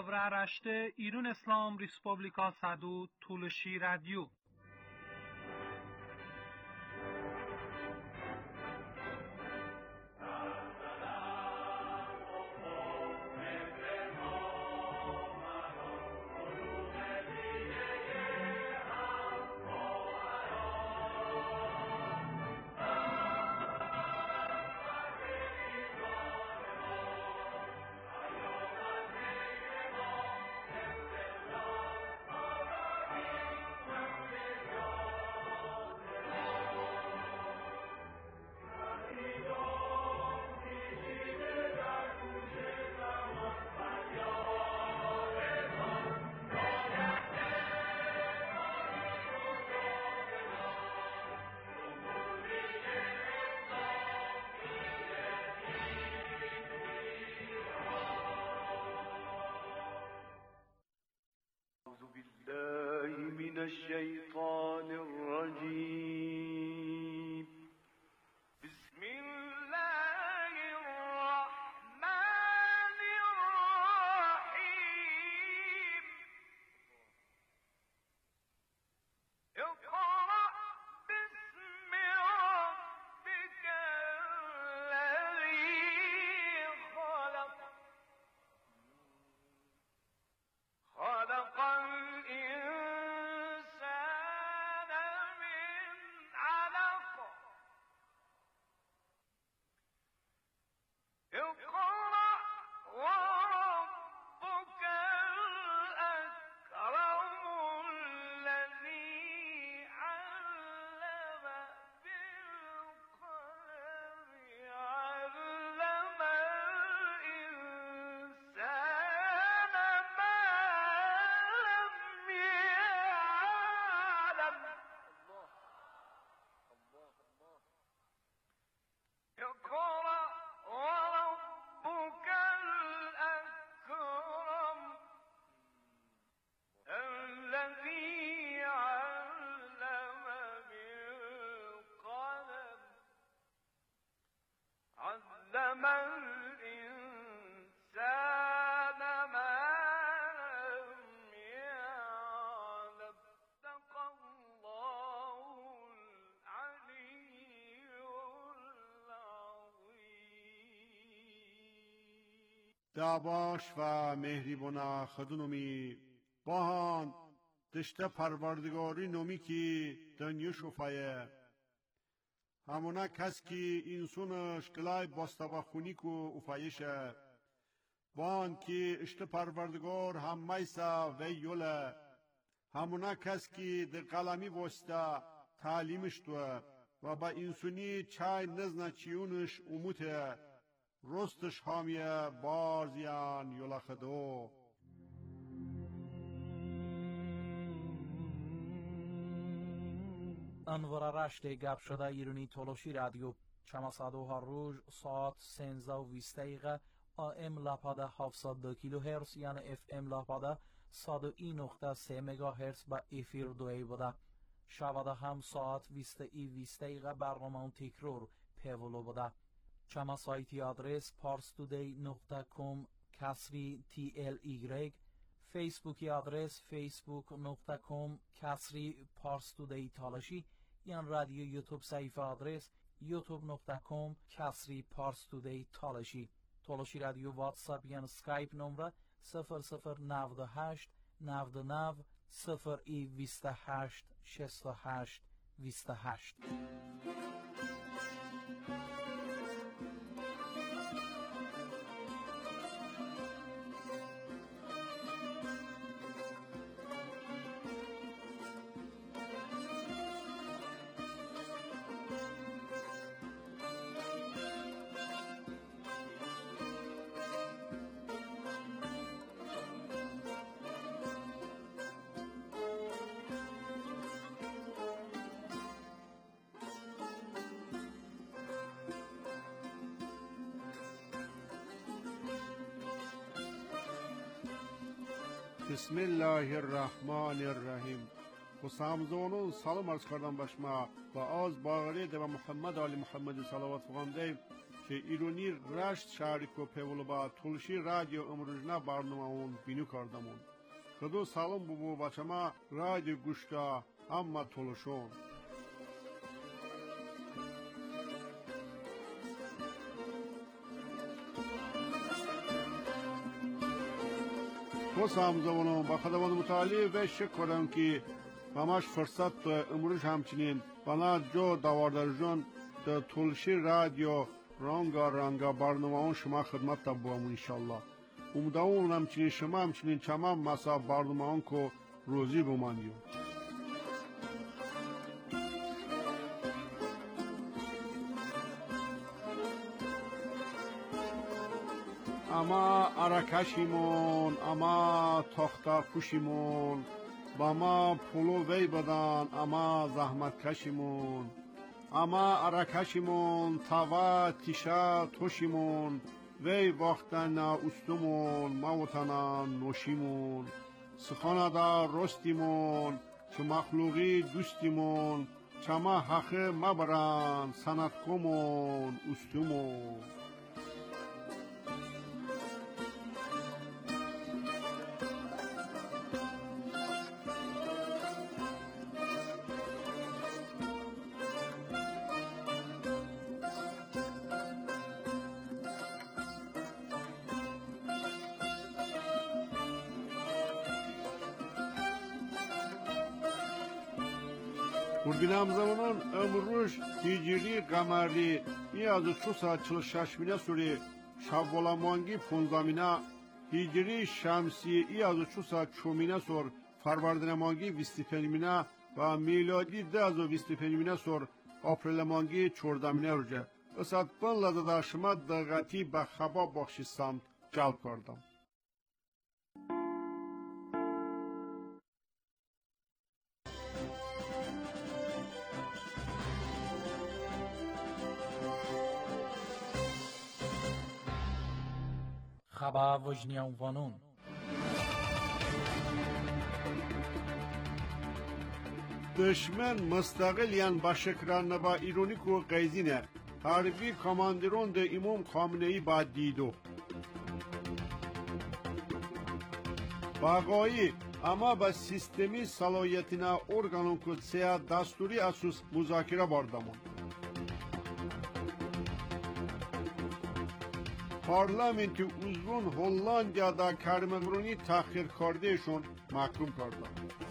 Avra Rashte İrun İslam Respublika Sadu Tulshi Radio. الشيطان الرجيم بسم الله الرحمن الرحيم اقرأ باسم ربك الذي خلق خلق الإنسان من علق اقرأ وربك الأكرم الذي علم بالقلم علم الإنسان ما لم يعلم اقرأ وربك الأكرم الذي علم بالقلم علم الإنسان ما لم يعلم صدق الله العلي العظيم. دعواش و مهریبونا خدونومی باهان دشته پروردگاری نومی کی دنیا شفایه همونا کس کی انسونش کلای باستابا خونی کو افایشه وان کی اشته پروردگار هم میسا و یوله همونا کس کی در قلمی واسطه تعلیمش توه و با انسونی چای نزنه چیونش اموته رستش حامیه بارزیان یولا خدو انوار رشته گپ شده ایرانی تولوشی رادیو چماسادو ها روز ساعت 13:20 دقیقه AM لاپاده 702 کیلو هرتز یعنی FM لاپاده 101.3 مگا هرتز با افیر دوی بوده. شباده هم ساعت 20:20 دقیقه برنامه تکرار پیولو بوده. چما سایتی آدرس parstoday.com کسری TLY فیسبوکی آدرس facebook.com کسری parstoday تالشی یعنی رادیو یوتیوب صفحه آدرس youtube.com کسری parstoday تالشی تالشی رادیو واتساپ یعنی سکایپ نمره 0098 99 028 68 28. بسم الله الرحمن الرحیم خسامزونون سلام عرض کردم بشما و از باغری و محمد آل محمد صلوات فرمانده که ایرانی رشت شهری که پیول با تولشی رادیو امروزنا برنامه بینو کردمون. خدا سلام بابو بچه ما رادیو گوشتا اما تولشون. توس همزمانم با خدمات متعالی و شکرم که همش فرصت امروز همچنین بنا جو دواردرجان در تولشی رادیو رانگا برنامه شما خدمت تبوام انشالله. امیدوارم همچنین شما همچنین تمام مسا برنامه کو روزی بمانیو. اما ارکشیمون، اما تختا پوشیمون، با ما پولو وی بدن، اما زحمت کشیمون، اما ارکشیمون، توا تیشا توشیمون، وی وقتن استمون، موتنا نوشیمون، سخانا دا رستیمون، چه مخلوقی دوستیمون، چه ما حق مبرن، سنت کمون، استمون. Kurdinam zamanın ömrüş hicri qamari iazı çusa çılşaşmine suri şavvolamangi punzamina hicri şamsi iazı çusa çomine sor farvardinamangi vistipenimina ve miladi dazo vistipenimina sor aprelamangi çordamine ruca. Isat banladı da şıma dağati ba xaba bakşisam cal kardam. خبر وجنیان وانون دشمن مستقل یان باشکران با ایرونیک و قیزینه حربی کماندرون ده امام خامنه‌ای با دیدو باقایی اما با سیستمی صلاحیتنا ارگانون کدسیا دستوری اساس مذاکره باردامون پارلمنتی uzun Hollanda'da Kermegroni tahkir kardeshun mahkum karda.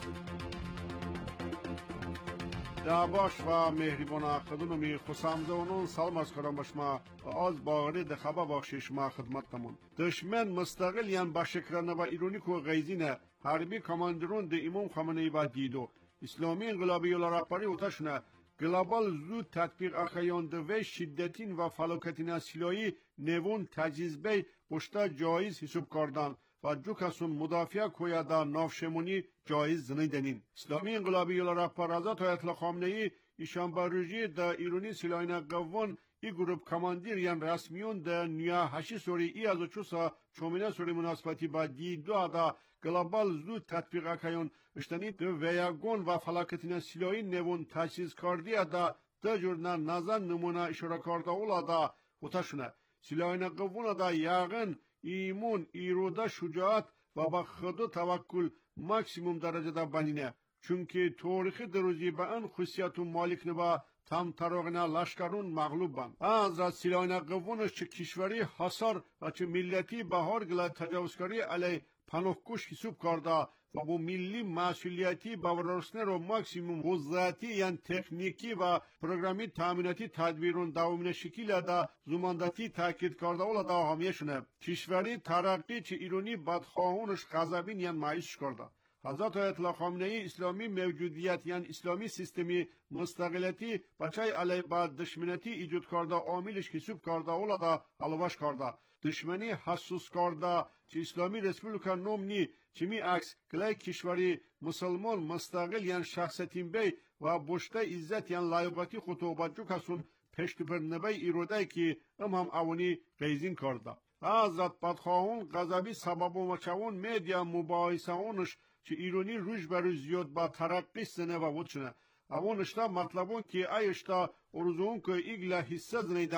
Dabaş ve mehribana khadunumi khusamda onun salmas karam başma az bağırı da xaba bakşiş ma xidmattamon. Düşman müstaqil yan başıkrana ve ironik ve gayzine harbi komanderun de İmam Khamenei ba dido. İslami inqilabi yolarapari utaşna global زود تطبیق اخیانده و شدتین و فلاکتین سیلایی نوون تجهیزبی بشتا جایز حساب کردن و جو کسون مدافع کویادا نافشمونی جایز زنیدنین. اسلامی انقلابی یلا رهبر حضرت آیت الله خامنه‌ای ایشان بروجی دا ایرانی سیلاینا قوان ای گروپ کماندیر یان رسمیون دا نیا هشی سوری ای از چوسا چومینه سوری مناسبتی با دیدو دا global زود تطبیق اکیان اشتنی دو ویاگون و فلاکتین سیلایی نوون تجهیز کردی دا دجورنا نزن نمونه اشاره کرده اولا دا اتشونه سیلاینا قوون دا یاغن ایمون ایرودا شجاعت و با خودو توکل ماکسیموم درجه دا بنینه چونکه تاریخ دروزی به ان خصوصیت مالک نبا tam tarogna laşkarun mağlub ban. Az silahına qavunuz çi kişveri hasar ve çi milleti bahar gila tecavüzkari aley panohkuş hisub karda ve bu milli mesuliyeti bavrarısner o maksimum huzzati yani tekniki ve programi taminati tedbirun davamine şekilde da zumandati takid karda ola da hamiyeşune. Kişveri tarakki çi ironi badkhahunuz gazabin yani mayış karda. Hazrat Ayatollah Khamenei İslami mevcudiyet yani İslami sistemi müstakileti bachai aleyba düşmaneti icud karda amilish hisub karda ola da alvash karda düşmani hassus karda ki İslami Respublika nomni kimi aks klay kishvari musulmon müstakil yani şahsiyetin bey ve boşta izzet yani layıkati khutubacı kasun peştiper nebey iroday ki ham avani qeyzin karda. Hazrat badkhahun gazabi sababu maçavun medya mübahisaunş ki ironi ruj beru ziyod ba taraqqi sene va vutchne. Avon ishta matlabon ki ay ishta oruzun ko igla hissa znaydan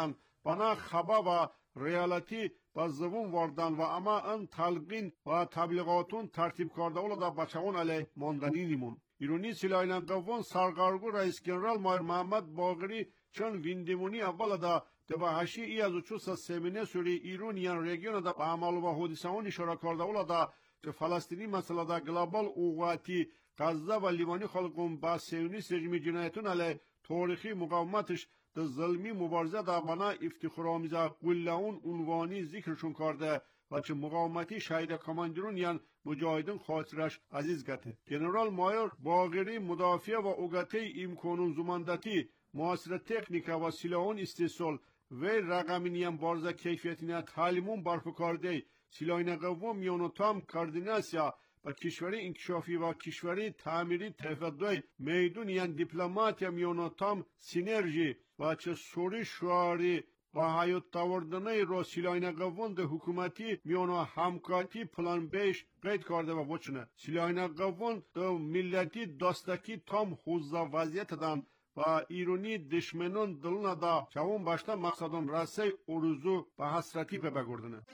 bana xaba va realati با زبون واردن و اما ان تلقین و تبلیغاتون ترتیب کرده اولا دا بچهون علی ماندنی نیمون. ایرانی سلاحین قوان سرگارگو رئیس جنرال مایر محمد باقری چون ویندیمونی اول دا دباهشی ای از اچوسا سمینه سوری ایرونیان رژیون دا با عمل و حدیثان اشاره کرده اولا دا که فلسطینی مسئله دا گلوبال اوقاتی غزه و لیوانی خلقون با سیونیست رژیم جنایتون علی تاریخی مقاومتش در ظلمی مبارزه در بنا افتخارآمیزه قلهون عنوانی ذکرشون کرده و چه مقاومتی شهید کماندرون یان مجاهدین خاطرش عزیز گته. جنرال مایر باقری مدافع و اوگته امکانون زماندتی معاصر تکنیکا و سلاحون استحصال و رقمینیم بارزه کیفیتینه تعلیمون برپا کرده سلاحین قوام میانو تام کاردیناسیا و کشوری انکشافی و کشوری تعمیری تفدای میدونیان دیپلماتیا میانو تام سینرژی و چه سوری شواری و حیات تاوردنه را سلاحین قوان ده حکومتی میانو همکاتی پلان بیش قید کرده و بچنه. سلاحین قوان ده ملتی داستکی تام حوزه وضعیت دن و ایرانی دشمنان دلنا دا چون باشتا مقصدان راسه اروزو و حسرتی پی بگردنه.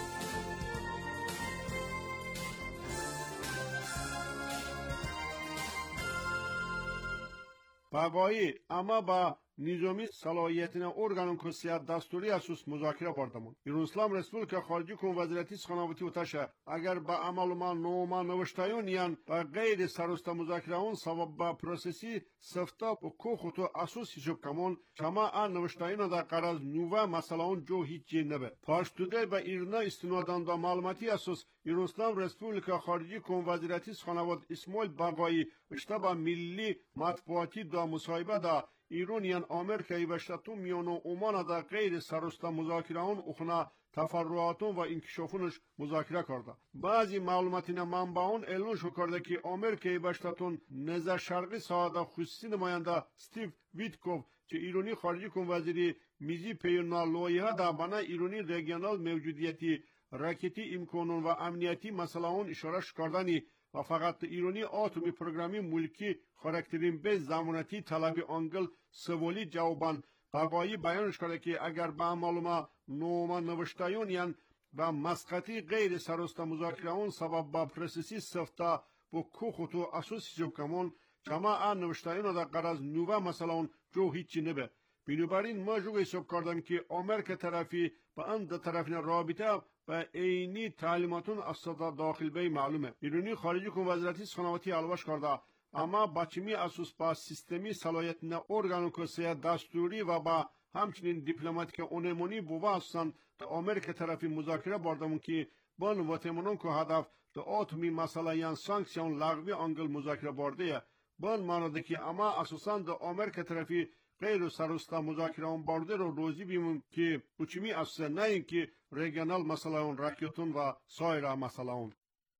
بقایی اما با نظامی صلاحیتین ارگانون کسیت دستوری اساس مذاکره بردمون. ایران اسلام رسپولیکا خارجی کن وزارتی سخناوتی و تشه اگر با عمل ما نوما نوشتایون یان و غیر سروست مذاکره اون سبب با پروسسی سفتا و کوخوتو اساس حساب کمون شما آن نوشتایون در قرار نوه مسئله اون جو هیچی نبه. پاشتوده با ایرنا استنادان دا معلوماتی اساس ایران اسلام رسپولیکا خارجی کن وزارتی سخناوت اسماعیل بقایی اشتباه ملی مطبوعاتی دا مصاحبه دا ایرانیان آمریکایی و شتاتون میانو اومان دا غیر سروستا مذاکره اون اخنا تفرعاتون و انکشافونش مذاکره کرده. بعضی معلوماتین منبعون اعلان شو کرده که آمریکایی و شتاتون نظر شرقی ساعت خصوصی نماینده استیو ویتکوف که ایرانی خارجی کن وزیری میزی پیونا لویه دا بنا ایرانی رژیونال موجودیتی راکتی امکانون و امنیتی مسئله اون اشاره کردنی و فقط ایرانی آتومی پروگرامی ملکی خاراکترین به زمانتی طلبی آنگل سوالی جوابان بقایی بیانش کرده که اگر به معلومه نوما نوشتایون یان و مسقطی غیر سروست مذاکره اون سبب با پروسسی سفتا و کوخوتو اساسی جو کمون شما آن نوشتایون در قرض نوه مثلا اون جو هیچی نبه. بنابراین ما جو حساب کردم که آمریکا طرفی با آن دو طرفین رابطه و اینی تعلیماتون اصلا داخل به معلومه. ایرانی خارجی کن وزارتی سخناوتی علواش کرده اما بچمی اساس با سیستمی صلاحیت نه ارگانو کسیه دستوری و با همچنین دیپلماتیک اونمونی بوده هستند تا آمریکا طرفی مذاکره بردمون که بان وطمانون که هدف تا آتومی مسئله یان سانکسیون لغوی آنگل مذاکره برده بان مانده که اما اساساً دا آمریکا طرفی غیر سروستا مذاکره اون برده رو روزی بیمون که بچمی اساسا نه این که رژیونال مسئله اون راکیتون و سایر مسئله اون.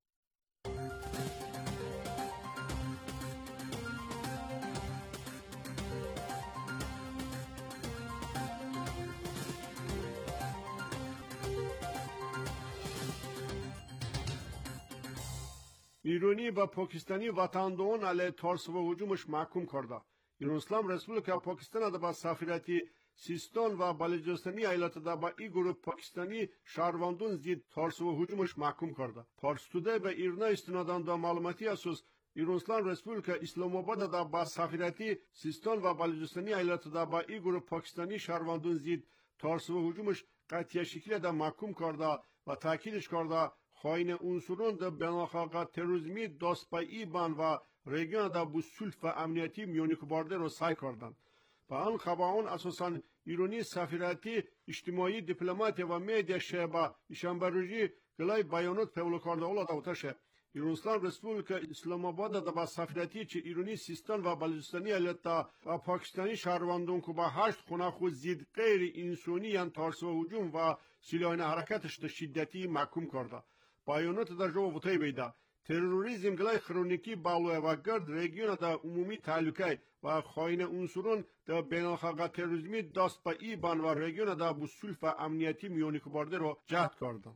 ایرانی و پاکستانی وطندون علیه ترس و هجومش محکوم کرده. ایران اسلام رسپولیکا پاکستان دا با سفارتی سیستان و بلوچستانی ایالت دا با ای گروه پاکستانی شهروندون زید ترس و هجومش محکوم کرده. پارستوده به ایرنا استنادان دا معلوماتی اساس ایران اسلام رسپولیکا اسلام آباد دا با سفارتی سیستان و بلوچستانی ایالت دا با ای گروه پاکستانی شهروندون زید ترس و هجومش قطعی شکل دا محکوم کرده و تاکیدش کرده خاین عنصرون دا بناخاقه تروریسمی دست به ایبان و رژیون دا با سلف و امنیتی میونی کبارده رو سعی کردند. و آن خبران اساساً ایرانی سفارتی اجتماعی دیپلماتی و میدیا شبه شنبه‌روزی گلای بیانات پولو کرده اولا دوتاشه. ایران اسلام رسپولیکا اسلام آباد دا با سفارتی چه ایرانی سیستان و بلوچستانی ایالت و پاکستانی شهروندان که با 8 خونه خود زید غیر انسانی یان ترس و هجوم و سلاحین حرکتش دا شدتی محکوم کرده. بیانات در جو وطای بیده تروریسم گلای خرونیکی بالوه و گرد رژیون دا عمومی تعلقه و خاین عنصرون دا بینالخلقه تروریسمی دست به ایبان و رژیون دا با سلف و امنیتی میونی کبارده رو جهت کردن.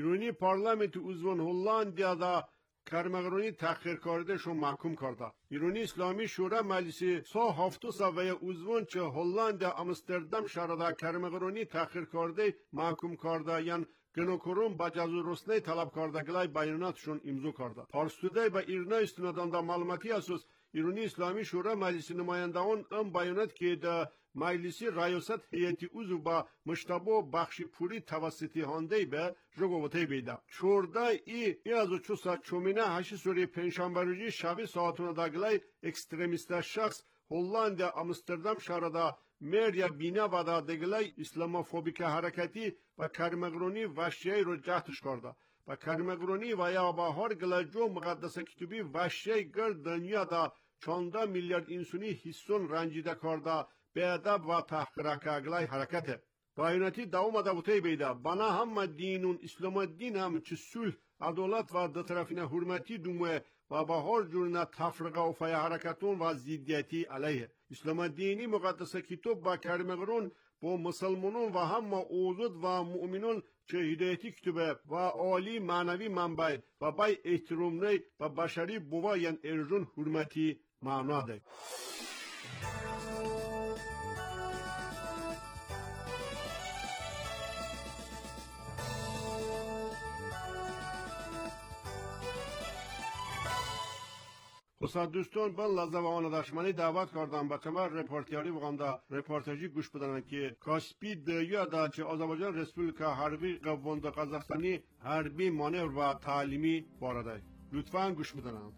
ایرانی پارلمنت اوزون هلندیا دا کرمغرونی تأخیر کرده شو محکوم کرده. ایرانی اسلامی شورا مجلسی سا هفتو سویه اوزون چه هلندیا امستردام شهرده کرمغرونی تأخیر کرده محکوم کرده یعنی گنوکورون با جزو رسنه طلب کرده گلای بیاناتشون امضا کرده. پارستوده با ایرنا استنادان دا معلوماتی اساس ایرانی اسلامی شورا مجلس نمایندگان ام بیانات که در مجلسی ریاست هیئتی عضو با مشتبه بخشی پوری توسطی هانده به جگوته بیده. 14 ای از چوسا چومینه 8 سوری پنجشنبه روزی شب ساعتونه داگلای اکستریمیست شخص هلندیا امستردام شهرده مریا بینا و دا دگلای اسلاموفوبیک حرکتی و کرمغرونی وحشی رو جهتش کرده. و کرمغرونی و یا با هر گلجو مقدس کتبی وحشی گر دنیا دا 14 میلیارد انسانی حسون رنجیده کرده به ادب و تحقیق اگلای حرکته. بیاناتی دوام داوته بیده بنا هم دینون اسلام دین هم چه صلح عدالت و دو طرفین حرمتی دومه و با هر جور تفرقه و فای حرکتون و زیدیتی علیه. اسلام دینی مقدس کتب با کرمغرون با مسلمانون و هم اوزد و مؤمنون چه هدایتی کتبه و عالی معنوی منبع و بای احترام نی و بشری بوا یعن ارجون حرمتی معنا ده. خصوصا دوستان بن لحظه و آن داشمانی دعوت کردم به کمر رپورتیاری وگاندا رپورتاجی گوش بدن که کاسپی دیا دا چه آذربایجان رسپوبلیکا حربی قوانده قزاقستانی حربی مانور و تعلیمی وارده. لطفاً گوش بدن.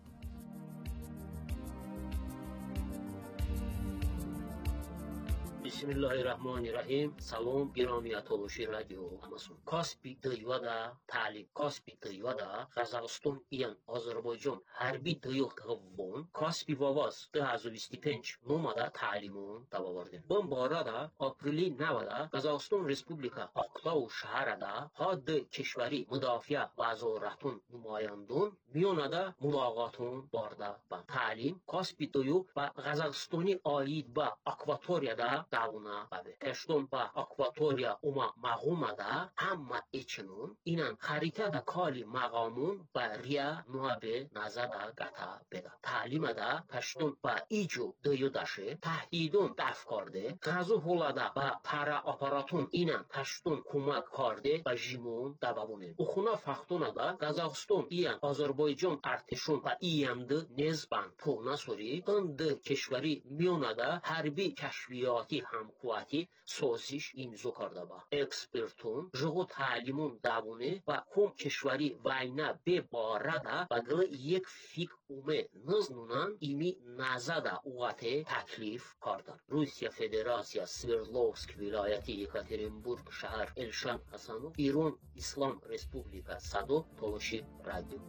بسم الله الرحمن الرحیم. سلام گرامی اتولوشی رادیو اماسون. کاسپی دیودا تعلیم کاسپی دیودا قزاقستان ایان آذربایجان حربی دیو تقوون کاسپی واواز 2025 نومادا تعلیمون داوردن. بن باردا آپریلی 90 قزاقستان رسپوبلیکا اقتاو شهردا حد کشوری مدافع وزارتون نمایندون میوندا ملاقاتون باردا با تعلیم کاسپی دیو و قزاقستانی آید با اکواتوریادا داونا بابه تشتون با اکواتوریا اوما مغومادا اما ایچنون اینان خریطه دا کالی مقامون با ریا نوابه نزادا گتا بدا تعلیم دا تشتون با ایجو دیو داشه تهدیدون دف کرده غزو هولادا با پارا اپاراتون اینان تشتون کمک کرده با جیمون دابابونه اخونا فختونا دا قزاقستان ایان آذربایجان ارتشون با ایامده نزبان تونا سوری اند کشوری میونادا حربی کشفیاتی همقواتی سازش امضا کرده با اکسپرتون جگو تعلیمون داونه و کم کشوری وینا به بارده و گل یک فیک اومه نزنونان ایمی نزده اوقات تکلیف کردن. روسیه فدراسیا سوردلوفسک ولایتی یکاترینبورگ شهر الشان حسانو ایران اسلام رسپوبلیکا صدو تولوشی رادیو.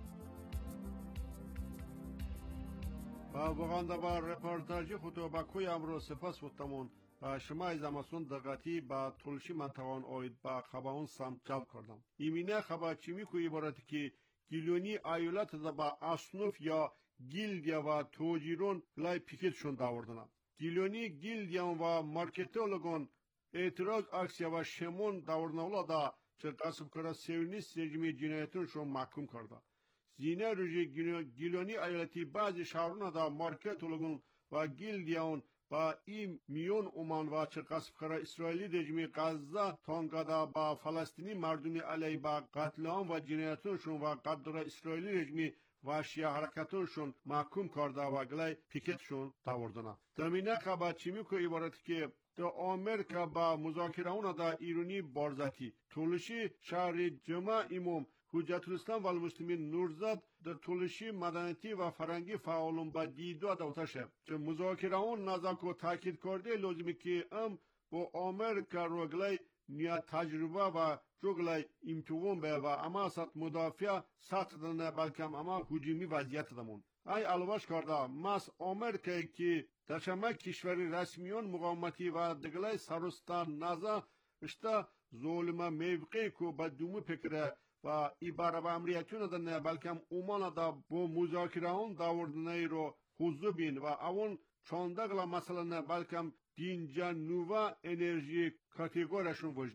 با وگاندا با رپورتاجی خود با کوی امرو سپاس وطمون و شما از اماسون دقتی با تولشی منطقان آید با خباون سمت جلب کردم. ایمینه خبا چیمی کوی عبارتی که گیلونی ایالت دا با اصنوف یا گیلدیا و توجیرون لای پیکتشون داوردنم. گیلونی گیلدیان و مارکتولوگون اعتراض اکسیا و شمون داوردنولا دا چه قصب کرده سیونیست رژیمی جنایتونشون محکوم کرده. زینه روزی گیلونی ایالتی بعضی شهرون دا مارکتولوگون و گیلدیان با این میون اومان و چه قصب کرده اسرائیلی رژیم غزه تانگادا با فلسطینی مردمی علیه با قتل عام و جنایتونشون و قدر اسرائیلی رژیمی و شیعه حرکتونشون محکوم کرده و گلای پیکتشون داوردنه. دمینه خبر چیمی که عبارت که در آمریکا با مذاکره دا ایرانی بارزاتی تولشی شهر جمع امام حجت الاسلام و المسلمین نورزاد در تولشی مدنیتی و فرنگی فعالون با دیدو دوتاشه که مذاکره اون نزاک و تاکید کرده لازمی که با آمریکا رو گلای نیا تجربه و جوگلای امتوان به و اما سات مدافع سات دنه بلکم اما هجومی وضعیت دمون ای الواش کرده ماس آمریکا که در شما کشوری رسمیون مقاومتی و دگلای سرستان نزا اشتا ظلم موقعی که با دومو پکره و ایباره و امریتون دنه بلکم اومان دا با مذاکره اون داوردنه رو حضو بین و اون چاندگلا مثلا بلکم دینجا نووا انرژی کاتگورشون وجنه.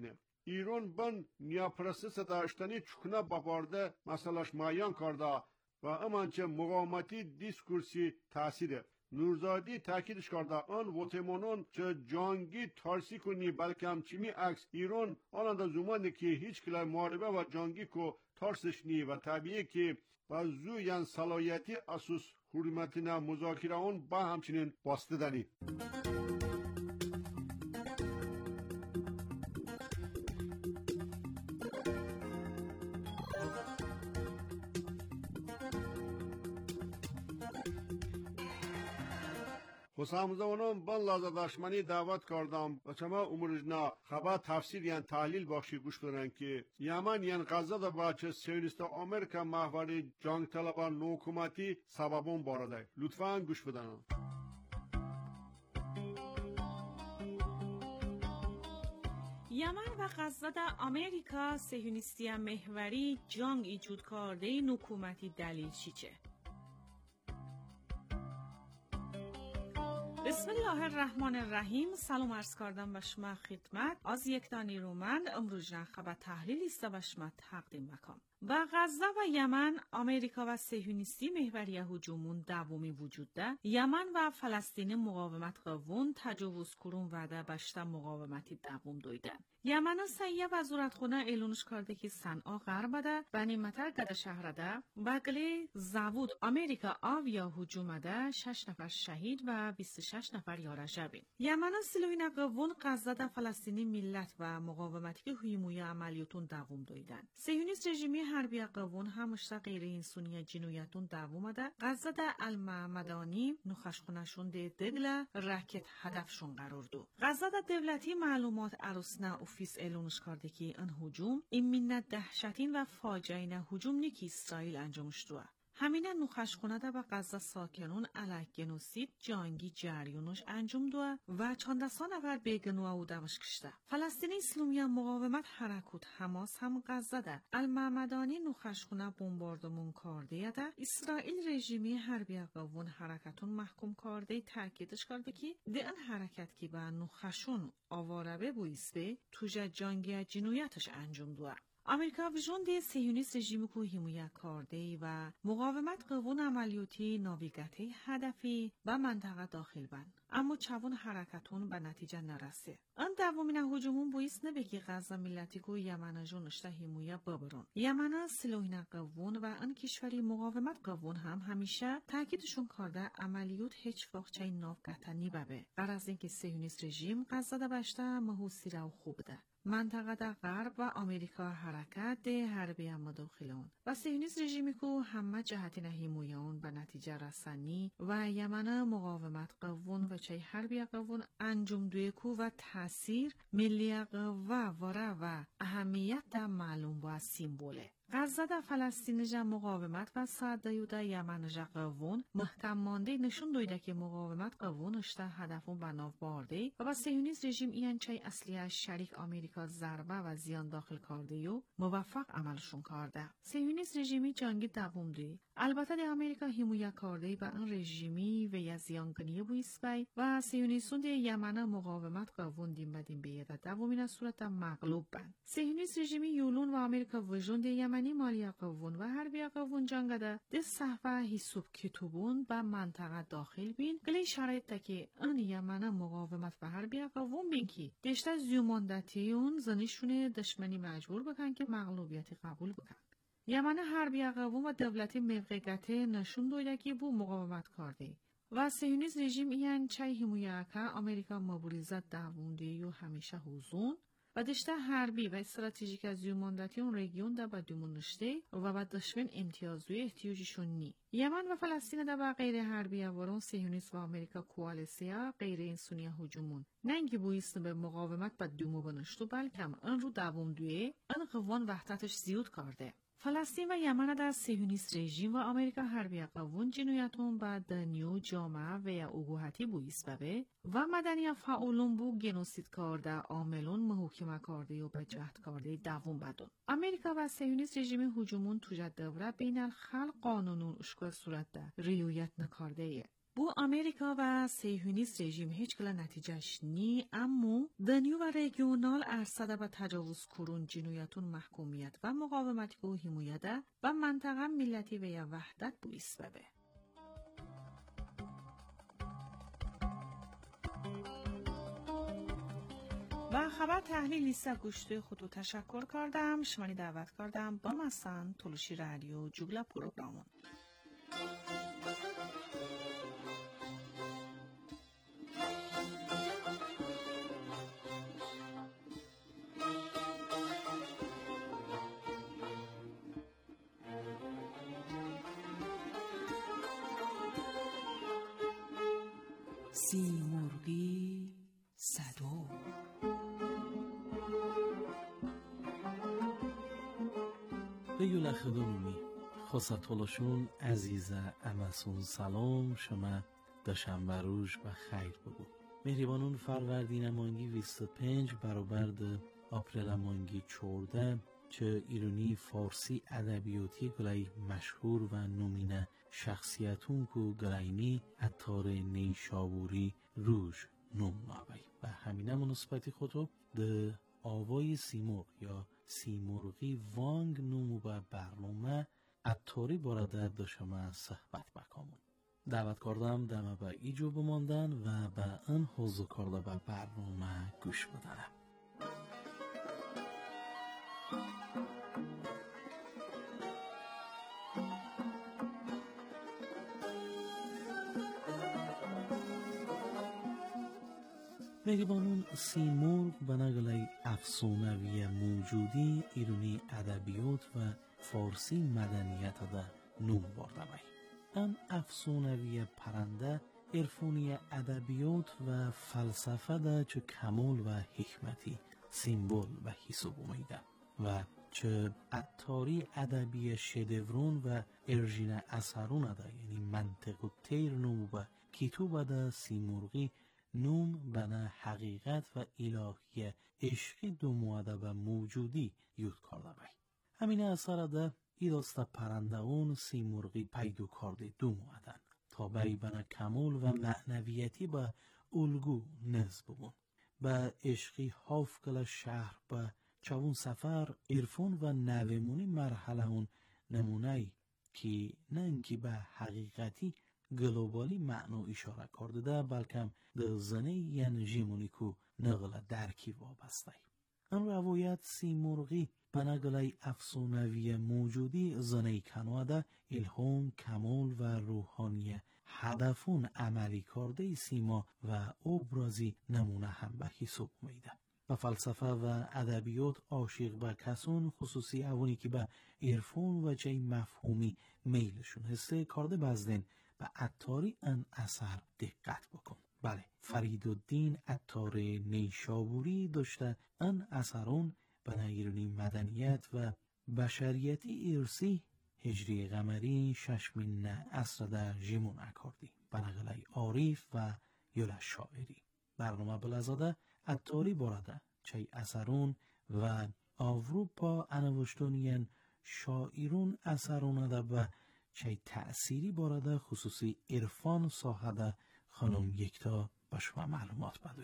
ایران بن نیا پرسس داشتنی چکنا بپارده مسئلهش مایان کرده و امانچه مقاومتی دیسکورسی تاثیره. نورزادی تاکیدش کرده آن وطمانان چه جانگی تارسی کنی بلکه همچمی عکس ایران آنند زمانی که هیچ کلای محاربه و جانگی کو تارسش نی و طبیعی که و زویان صلاحیتی اساس حرمتنا مذاکره آن با همچنین باسته دنی. حسام زمانم بن لازم داشمانی دعوت کردم و چما امروزنا خبر تفسیر یان تحلیل بخشی گوش بدن که یمن یان غزه دا باچه سیونیست آمریکا محوری جنگ طلبان نوکومتی سببون بارده. لطفاً گوش بدن. یمن و غزه در آمریکا صهیونیستی محوری جنگ ایجاد کرده نوکومتی دلیل چیچه؟ بسم الله الرحمن الرحیم. سلام عرض کردم به شما خدمت از یک دانی رومند امروز خبر تحلیل است و شما تقدیم میکنم. با غزه و یمن آمریکا و صهیونیستی محوری هجومون دوامی وجود ده. یمن و فلسطین مقاومت قوون تجاوز کرون وعده بشته مقاومتی دوام دویده. یمن سیه وزارتخونه اعلانش کرده که صنعا غرب ده و نیمتر گده شهر ده و گلی زاوود آمریکا آویا هجوم ده 6 نفر شهید و 26 نفر یاره شوین. یمن سلوین قوون غزه ده فلسطینی ملت و مقاومتی که حیموی عملیاتون دوام دویدن. صهیونیست رژیمی حربی قوون همشتا غیر انسانی جنایتون دوام ده. غزه ده المعمدانی نخشخونشون ده دگل راکت هدفشون قرار دو. غزه ده دولتی معلومات عروسنا اوفیس اعلانش کرده که این هجوم این منت دهشتین و فاجعه هجوم نیکی اسرائیل انجامش دوه. همینه نوخشخونه ده و غزه ساکنون علیه گنوسید جانگی جریانش انجام دوه و چند نفر بیگناه او دوش کشته. فلسطین اسلامی مقاومت حرکت حماس هم غزه ده المعمدانی نوخشخونه بمباردمان کرده ده. اسرائیل رژیمی حربی قوون حرکتون محکوم کرده تاکیدش کرده که ده این حرکت که به نوخشون آواره بویسته توجه جانگی جنایتش انجام دوه. آمریکا ویژن ده صهیونیست رژیم کو حمایت کرده و مقاومت قوون عملیاتی ناویگاتی هدفی به منطقه داخل بند. اما چون حرکتون به نتیجه نرسه. آن دوامین هجومون باعث نبگی غزه ملتی کو یمن جونشته حمایت ببرن. یمن سلاحین قوون و آن کشوری مقاومت قوون هم همیشه تاکیدشون کرده عملیات هیچ وقت چای ناوگاتی ببه. غرض از اینکه صهیونیست رژیم غزه ده بشته محوسیره و خوب ده. منطقه در غرب و آمریکا حرکت ده حربی مداخلون و صهیونیست رژیمی کو همه جهتی حمایت به نتیجه رسانی و یمن مقاومت قوون و چای حربی قوون انجام دوی کو و تاثیر ملی قوه وره و اهمیت در معلوم با سیمبوله. غزه در فلسطین جا مقاومت و سعدیو در یمن جا قوون محکم مانده نشون دویده که مقاومت قوونشته هدفون بناو بارده و با صهیونیست رژیم این چای اصلی شریک آمریکا ضربه و زیان داخل کرده و موفق عملشون کرده. صهیونیست رژیمی جنگی دوام دی. البته در آمریکا حمایت کرده به این رژیمی و یا زیانگنی بویسبای و صهیونیستون در یمن مقاومت قوون دیم بدیم بیاده دوامین صورت مغلوب بند. صهیونیست رژیمی یولون و آمریکا وژن در یمنی مالی قوون و حربی قوون جنگده ده صحفه حسوب کتوبون به منطقه داخل بین گلی شرایط که این یمن مقاومت و حربی قوون بین که دشته زیوماندتیون زنیشون دشمنی مجبور بکن که مغلوبیتی قبول بکن. یمن حربی قوون و دولتی موقعیتی نشون دویده که بو مقاومت کرده و صهیونیست رژیم این چای حمایت که آمریکا مبارزت دوونده و همیشه حضون و دشته حربی و استراتژیک از یوماندتی اون رژیون دا با دومونشته و با دشمن امتیازوی احتیاجشون نی. یمن و فلسطین دا با غیر حربی ورون صهیونیست و آمریکا کوالیسیا غیر انسانی هجومون ننگی بویست به مقاومت با دومو بنشتو بلکم ان رو دوام دویه ان قوان وحدتش زیاد کرده. فلسطین و یمن در صهیونیست رژیم و آمریکا حربی قوون جنایتون با دنیو جامعه و یا اوگوهاتی بویست ببه و مدنی فعولون بو گنوسید کرده عاملون محاکمه کرده و به جهد کرده دوام بدون. آمریکا و صهیونیست رژیم هجومون توجه دوره بین الخلق قانونون اشکال صورت ده ریویت نکرده. بو امریکا و صهیونیست رژیم هیچ کلا نتیجهش نی، اما دنیو و رژیونال ارصده و تجاوز کرون جنویتون محکومیت و مقاومت و حمایت و منطقه ملتی و یا وحدت بو اسببه. و خبر تحلیل لیست گوشت خود رو تشکر کردم. شمانی دعوت کردم با مثلا تولوشی رادیو جوگلا پروگرامون. سیمرغی صدو بگوله خدومی خواستولشون عزیزه امسون سلام شما دشنبه روز و خیر بگو مهریبانون فروردین مانگی 25 برابر ده آپریل مانگی 14 چه ایرانی فارسی ادبیاتی گلای مشهور و نومینه شخصیتون کو گلاینی عطار نیشابوری روز نوم نابی و همینه مناسبتی خودو ده آوای سیمرغ یا سیمرغی وانگ نومو به برنامه عطاری بارده داشتم صحبت بکامون دعوت کردم دمه به ایجو بماندن و به این حوضو کرده به برنامه گوش بدنم. مهریبانون سیمرغ به نقل افسانوی موجودی ایرانی ادبیات و فارسی مدنیت ده نوم برده بای. ام افسانوی پرنده عرفانی ادبیات و فلسفه ده چه کمال و حکمتی سیمبل و حساب اومیده و چه عطاری ادبی شدورون و ارژین اثرون ده یعنی منطق و تیر نوم و کتوب ده سیمرغی نوم بنا حقیقت و الهی عشقی دو مؤدب موجودی یود کرده بای. همین اثر ده ایداسته پرنده اون سیمرغی پیدو کرده دو مؤدن تا بای بنا کمال و معنویتی با الگو نزد ببون. با عشقی حاف کل شهر با چون سفر عرفان و نومونی مرحله اون نمونهی که نه اینکه به حقیقتی گلوبالی معنو اشاره کرده ده بلکه ده زنه یعنی ژیمونیکو نقل درکی وابسته. این روایت سیمرغی به نقل افسانوی موجودی زنه کنواده الهام کمال و روحانی هدفون عملی کرده سیما و ابرازی نمونه هم به حساب میده. و فلسفه و ادبیات عاشق به کسان خصوصی اوانی که به عرفان و جای مفهومی میلشون حسه کرده بزدن و عطاری ان اثر دقت بکن. بله فریدالدین عطار نیشابوری داشته ان اثرون به ایرانی مدنیت و بشریتی ارسی هجری قمری 6 عصر در ژیمون اکاردی به نقل عارف و یل شاعری برنامه بلزاده عطاری بارده چه اثرون و اروپا انوشتونین شاعرون اثرون ده و چه تأثیری بارده خصوصی عرفان ساحده خانم یکتا با شما معلومات بدوی.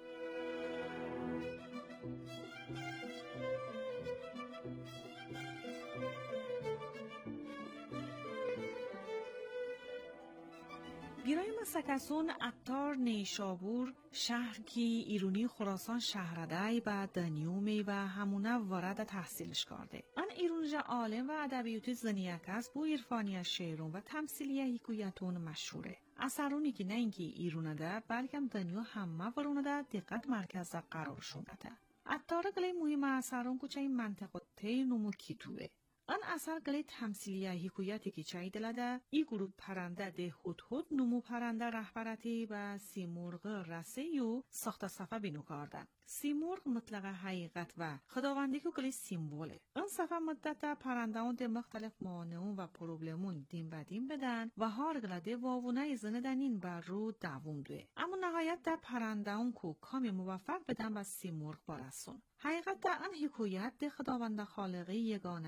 بیرای مسکسون عطار نیشابور شهر کی ایرونی خراسان شهردای و دنیومی و همونه وارد تحصیلش کرده. ان ایرونجا عالم و ادبیاتی زنیک است بو عرفانی شعرون و تمثیلیه حکایتون مشهوره. اثرونی که نه اینکه ایرونه ده بلکه دنیا همه ورونه ده دقت مرکز قرار شده. عطار گلی مهم اثرون کوچه منطقه تی نمو کیتوه. آن اثر گلی تمثیلیه حکایتی که چای دلده ای گروه پرنده ده هد نمو پرنده رهبرتی و سیمرغ رسی و ساخت صفحه بینو کردن. سیمرغ مطلق حقیقت و خداوندی که گلی سیمبوله. آن صفحه مدت پرنده اون ده مختلف مانعون و پروبلمون دیم و دیم بدن و هار گلده واوونه زندن این بر رو دووم دوه. اما نهایت ده پرنده اون که کامی موفق بدن و سیمرغ برسون. حقیقت در آن حکایت ده خداوند خالقی یگانگی و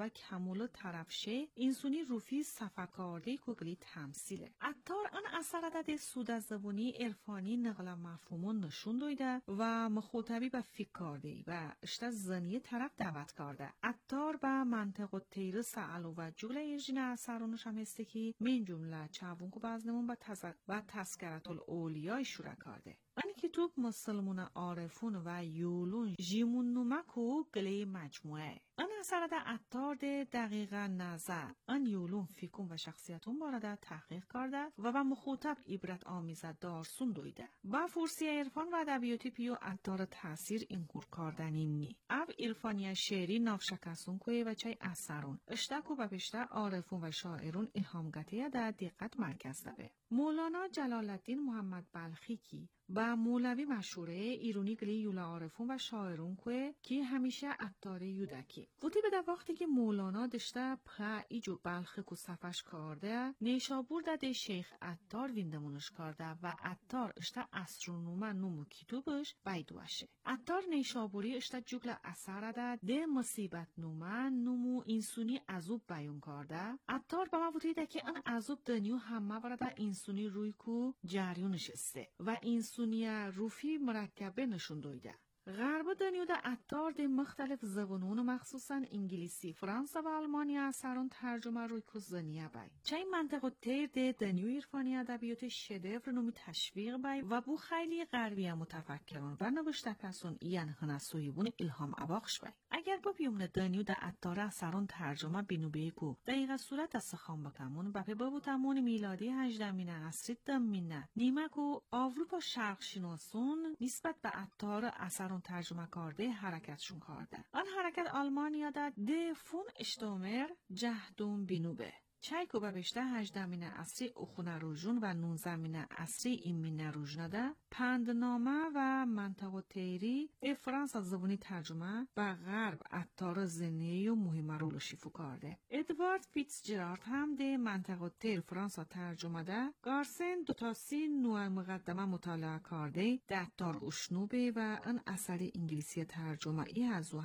و کمول طرفشه اینسونی روفی صفکارده کوگلی تمثیله. اتار ان اثر ده سود از زبونی عرفانی نقل مفهومون نشون دویده و مخاطبی به فکر کرده و اشتا زنی طرف دعوت کرده. اتار به منطق و تیر سعلو و جگل ایرجین اثرونش هم هسته که من جمله چاون کو بازنمون و تذکرت الاولیای شورا کرده. این کتاب مسلمون عارفون و یولون جیمون نومکو گلی مجموعه. این اثر ده اتار ده دقیقا نظر این یولون فکرون و شخصیتون بارده تحقیق کرده و به مخاطب عبرت آمیزه دارسون دویده. با فورسی عرفان و ادبیاتی پیو اتار تاثیر اینکور کردنی نی. او عرفانی شعری نافشکسون کوی و چای اثرون. اشتاکو و پشته عارفون و شاعرون الهامگتیه ده دقت مرکز ده. مولانا جلال الدین محمد بلخی کی با مولوی مشهوره ایرونی گلی یولا عارفون و شاعرون که همیشه اتاره یودکی. بودی به وقتی که مولانا دشته پا ایجو بلخی کو صفش کرده نیشابور ده شیخ اتار ویندمونش کرده و اتار اشته استرونومه نومو کتوبش بایدوشه. اتار نیشابوری اشته جگل اثر ده مصیبت نومو اینسونی عذوب بیان کرده. اتار با ما بودی که ان عذوب دنیو همه برده اینسونی روی کو جریونش استه و اینسونی روفی مرکبه نشون دویده. غرب دنیو ده اتار ده مختلف زبانون مخصوصا انگلیسی، فرانسه و آلمانی اثرون ترجمه روی کو زنیه بای. چای منطق و تیر ده دنیو عرفانی ادبیات شدفر نومی تشویق بای و بو خیلی غربی متفکرون و نوشتکسون این هنسویبون الهام اباخش بای. اگر با بیومن دنیو ده اتار اثرون ترجمه بینو بیکو دقیقه صورت از سخان بکمون بپی بابوتمون میلادی 18 عصری دمینه نیمکو آوروپا شرق شناسون نسبت به اتار اثرون ترجمه کرده حرکتشون کرده. آن حرکت آلمانیا ده فون اشتومر جهدون بینوبه. چایکو به بشته 18 عصری اخونه روژون و 19 عصری ایمینه روژنه ده پندنامه و منطقه تیری به فرانسه زبونی ترجمه و غرب اتار زنی و مهم رولو شیفو کرده. ادوارد فیتزجرالد هم ده منطقه تیر فرانسه ترجمه ده گارسن دوتاسی نوع مقدمه مطالعه کرده ده اتار اشنوبه و ان اثر انگلیسی ترجمه ای از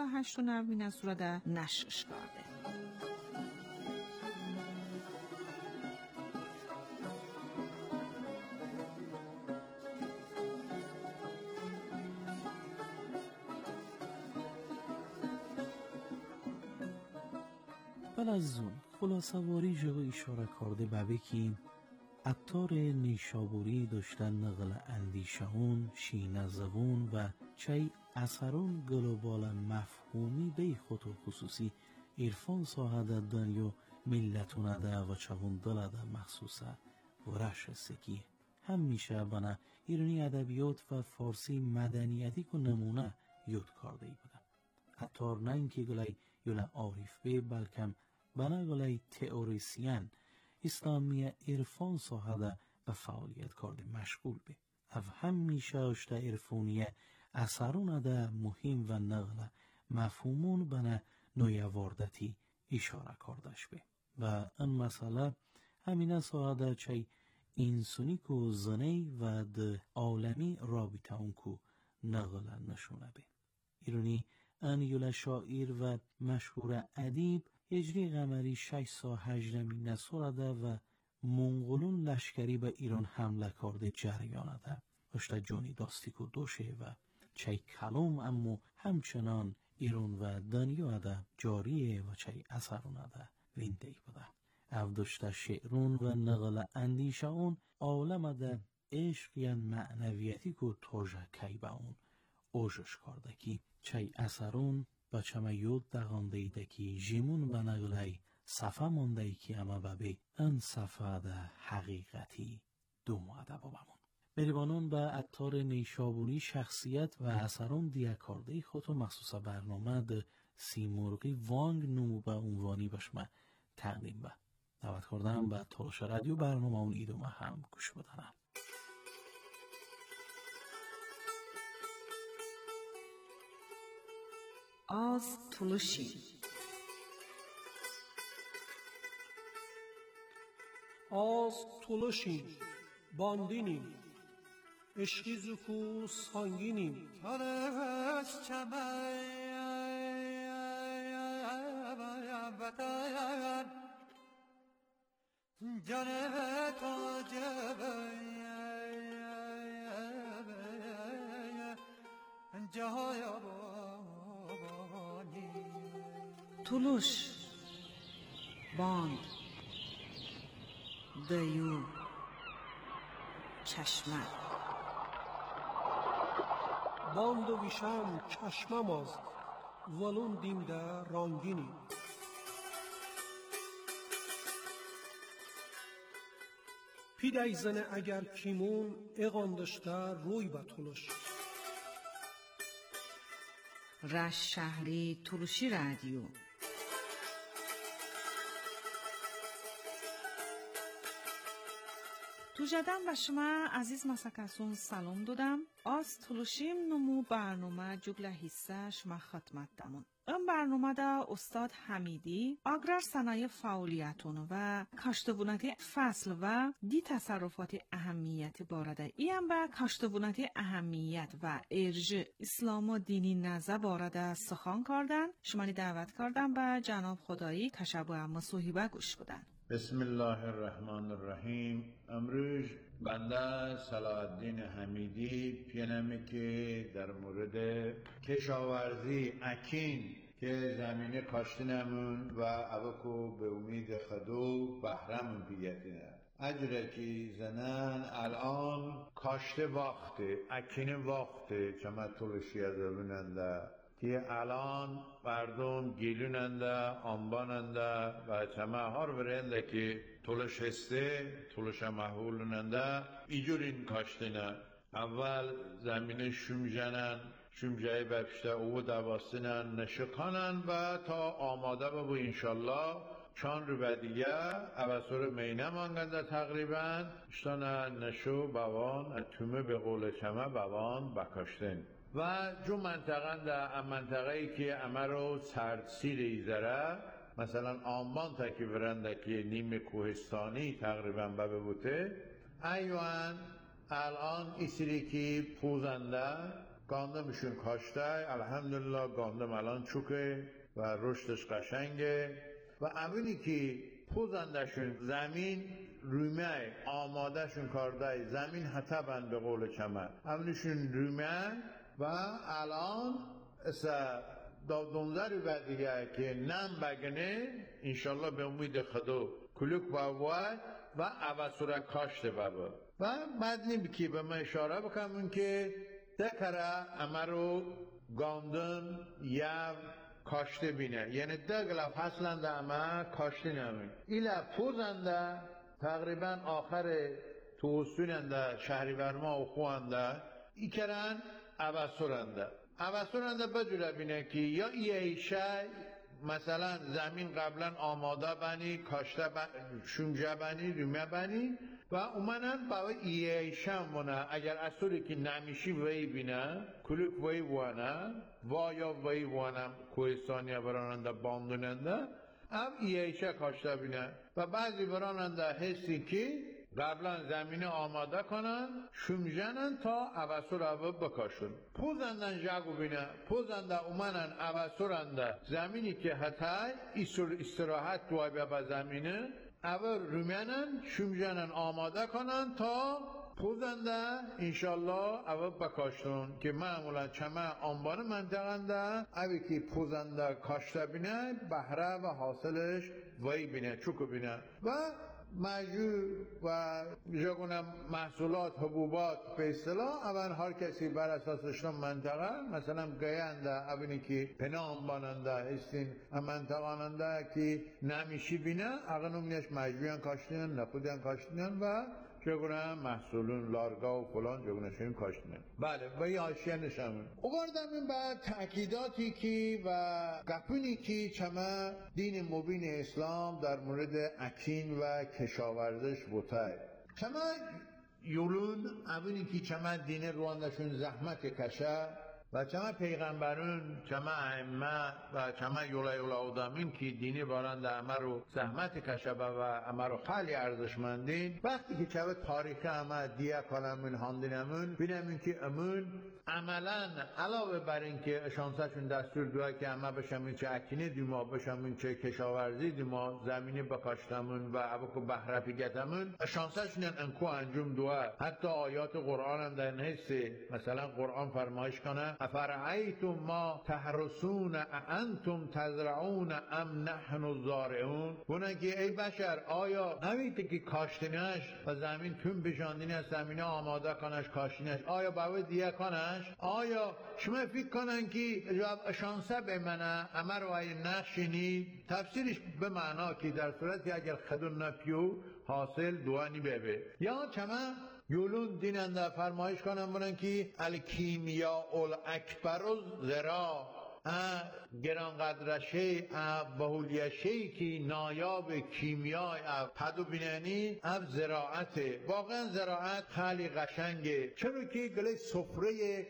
8 سوره ده نشرش کرده. بل از اون خلاصواری جو اشاره کرده به که اتار نیشابوری داشتن نقل اندیشهون، شینه زبون و چای اثرون گلوبال مفهومی به خود و خصوصی عرفان ساحه دنیا ملتونه ده و چون دل ده مخصوصه ورش سکی همیشه بنا ایرانی ادبیات و فارسی مدنیتی که نمونه یاد کرده بودن. اتار نه اینکه گلای یولا عارف به بلکم بنا گلای تئوریسین اسلامی عرفان ساحه و فعالیت کرده مشغول به. او همیشه اشته عرفانی اثرون ده مهم و نقل مفهومون بنا نویواردتی اشاره کردش به. و این مسئله همینه ساعده چای انسانی کو زنی و ده عالمی رابطه اون کو نقل نشونه به. ایرانی انیول شاعر و مشهور ادیب هجری قمری 618 سالده و منگولون لشکری به ایران حمله کرده جریانه ده. اشتا جونی داستی کو دوشه و چای کلام اما همچنان ایران و دنیا ده جاریه و چای اثرونه ده وینده بوده. او داشته شعرون و نقل اندیشه اون عالم ده عشق یا معنویتی که تاجه کی به اون اوجش کرده که چای اثرون با چمه یود دقانده ایده که جیمون به نقلای صفحه مانده ای که اما به ان صفحه ده حقیقتی دوماده بابمون. بریبانون به اتار نیشابوری شخصیت و اثرون دیه کرده خود و مخصوص برنامه ده سیمرغی وانگ نمو به عنوانی بشمه تقدیم به دعوت کردم به تلاش رادیو برنامه اون ایدومه هم گوش بدنم. Az tuluşi Az tuluşim, bandinیم عشقی زکو سانگینیم ترس چمه وطن جانب تاج تولوش باند دیو چشمه باند و ویشم چشمم از ولون دیمده رانگینی پیدای زنه اگر کیمون اقاندشته روی به تولوش رش شهری تولوشی رادیو تو جدن و شما عزیز مسکسون سلام دادم از تولوشیم نمو برنامه جگل حصه شما خدمت دمون این برنامه دا استاد حمیدی آگرار صنایع فعالیتون و کاشتبونتی فصل و دی تصرفات اهمیت بارده ایم با کاشتبونتی اهمیت و ارج اسلام و دینی نزه بارده سخن کردن شما دعوت کردن به جناب خدایی تشبه مصوحیبه گوش بدن. بسم الله الرحمن الرحیم. امروز بنده صلاح الدین حمیدی پیانمی که در مورد کشاورزی اکین که زمینه کاشتنمون و اوکو به امید خدو بحرمون بیتینه اجره که زنن الان کاشته وقته اکین وقته چما تولشی از بیننده که الان مردم گیلوننده آنباننده و چما هر برنده که تولش هسته تولش محولوننده ایجورین کاشتنه اول زمینه شومجنن شومجای بپشته او دوستنن نشکانن و تا آماده بابو انشالله چان رو بدیگه اوسور مینه مانگنده تقریبا اشتانه نشو بوان تومه به قول چما بوان بکاشتن و جو منطقه در منطقه‌ای که امرو سردسیر ایزره مثلا آنبان تا که برنده که نیم کوهستانی تقریبا ببوته ایوان الان ایسری که پوزنده گاندمشون کاشته الحمدلله گاندم الان چوکه و رشدش قشنگه و اونی که پوزندشون زمین رومه آماده شون کرده زمین حتبن به قول چمن اونیشون رومه و الان دونزه رو بعد دیگه که نم بگنه انشالله به امید خدا کلوک باید و اوسوره کاشته بابا و بعد نیم که به من اشاره بکنم که دکره امرو گاندن یا کاشته بینه یعنی دگلا فصلنده اما کاشته نمین ایلا پوزنده تقریبا آخر توستوننده شهری برما و خوانده ای کرن اوسورنده بجوره بینه که یا ایشه مثلا زمین قبلا آماده بنی کاشته شونجه بنی رومه بنی و اومنن باید ایشه مونه اگر اصوری که نمیشی وی بینه کلوک وی وانه و یا وی وانه کوهستانی براننده باندوننده هم ایشه کاشته بینه و بعضی براننده حسی که قبلا زمینه آماده کنن شومجنن تا اوسور عوض بکاشون پوزندن جاگو بینه پوزنده اومنن اوسورنده زمینی که حتی استراحت دوای به زمینه اول رومینن شومجنن آماده کنن تا پوزنده انشالله اول بکاشتون که معمولا چمه آنبان منطقنده اوی که پوزنده کاشته بینه بهره و حاصلش وی بینه چوکو بینه و مجور و جگونه محصولات حبوبات به اصطلاح اول هر کسی بر اساسش منطقه مثلا گاینده اونی که پناه باننده هستین منطقه که نمیشی بینه اغنومیش مجبورن کاشتین نخودیان کاشتین و چگونه محصولون لارگا و فلان چگونه شویم کاشتنه بله و یه آشیه نشمون اوگردم این بعد تأکیداتی که و گپونی که چما دین مبین اسلام در مورد اکین و کشاورزش بوده چما یولون اونی که چما دین رواندشون زحمت کشه و چما پیغمبرون چما ائمه و چما یولا آدمین که دینی بارند امر و زحمت کشبه و امر و خیلی ارزشمندین وقتی که چما تاریخ اما دیا کنمون هاندینمون بینمون که امون عملا علاوه بر اینکه اشانسشون دستور دوه که اما بشمون چه اکینه دیما بشمون چه کشاورزی دیما زمینی بکاشتمون و ابکو بهره پیگتمون اشانسشون انکو انجام دوه حتی آیات قرآن هم در نهسته مثلا قرآن فرمایش کنه افرعیتم ما تحرسون انتم تزرعون ام نحن الزارعون بونه که ای بشر آیا نمیده که کاشتنش و زمین تون بشاندینش زمینه آماده کنش کاشتنش آیا باید دیگه کنش آیا شما فکر کنن که شانسه به منه امر و نشینی تفسیرش به معنا که در صورتی اگر خدون نپیو حاصل دوانی ببه یا چما یولون دیننده فرمایش کنن برن که الکیمیا الاکبر زرا گران قدرشه بهولیشه که نایاب کیمیای پدو بیننی اب زراعته واقعا زراعت خیلی قشنگه چرا که گله سفره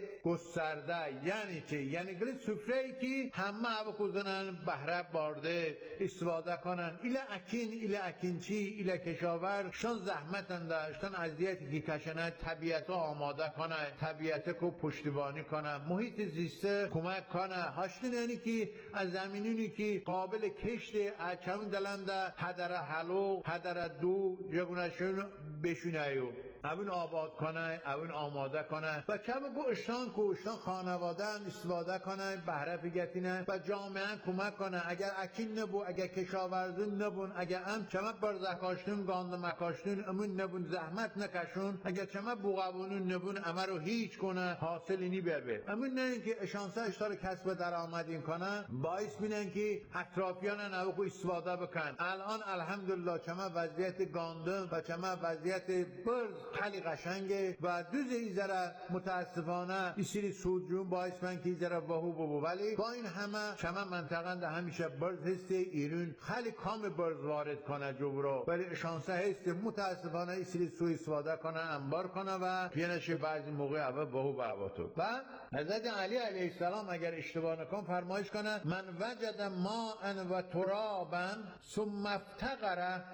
گسترده یعنی چه؟ یعنی گله سفره که همه بکوزنن بهره بارده استفاده کنن ایله اکین چی ایله کشاور شان زحمتن داشتن ازیتی که کشنه طبیعت آماده کنه طبیعت کو پشتیبانی کنه محیط زیسته کمک کنه هاشتن یعنی که از زمینونی که قابل کشت چون دلنده هدر حلو هدر دو جگونشون بشونهیو اون آباد کنه اون آماده کنه و چه بگو اشتان خانواده هم استفاده کنه بهره بگتینه و جامعه کمک کنه اگر اکین نبو اگر کشاورزون نبون اگر هم چمه برزه کاشتون گاندمه کاشتون امون نبون زحمت نکشون اگر چمه بوغبونون نبون امه رو هیچ کنه حاصلی نی ببه امون نه اینکه اشانسه اشتار کسب درآمد این کنه باعث بینن که اطرافیان نوکو استفاده بکن الان الحمدلله چمه وضعیت گاندم و چمه وضعیت برز خیلی قشنگه و دوز ایزره متاسفانه این سری سودجون باعث من که ایزره وحو ببو ولی با این همه شما منطقه ده همیشه برز هسته ایرون خیلی کام برز وارد کنه جبرو ولی شانسه هسته متاسفانه این سری سو استفاده کنه انبار کنه و پینش بعضی موقع اول وحو باباتو و حضرت علی علیه السلام اگر اشتباه نکن فرمایش کنه من وجد ماء و ترابا ثم افتقر